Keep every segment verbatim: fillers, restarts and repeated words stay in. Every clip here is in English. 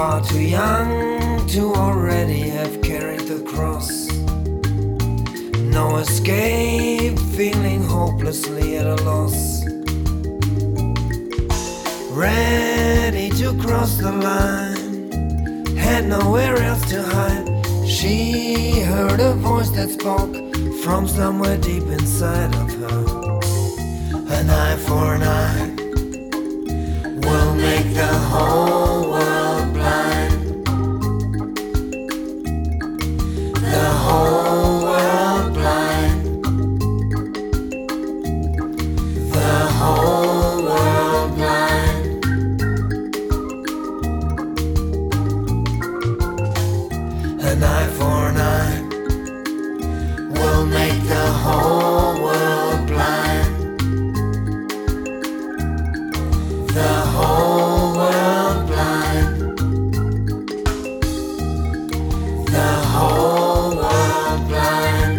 far too young to already have carried the cross. No escape, feeling hopelessly at a loss. Ready to cross the line, had nowhere else to hide. She heard a voice that spoke from somewhere deep inside of her. An eye for an eye will make the whole world blind. The whole world blind. The whole world blind. An eye for an eye will make the whole world blind. The whole world blind. The whole world blind.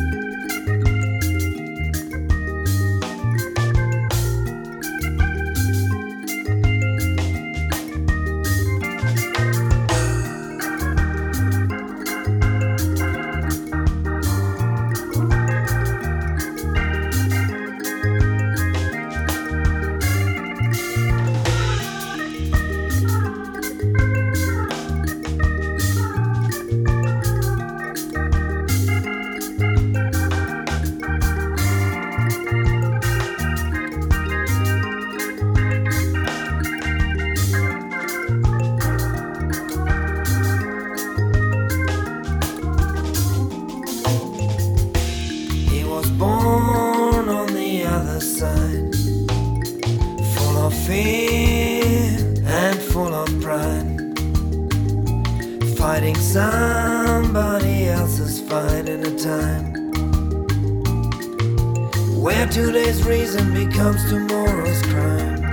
Born on the other side, full of fear and full of pride, fighting somebody else's fight in a time where today's reason becomes tomorrow's crime.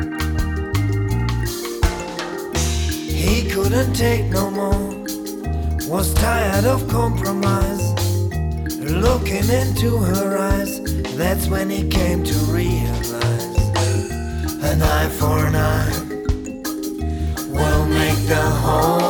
He couldn't take no more, was tired of compromise. Looking into her eyes, that's when he came to realize an eye for an eye will make the whole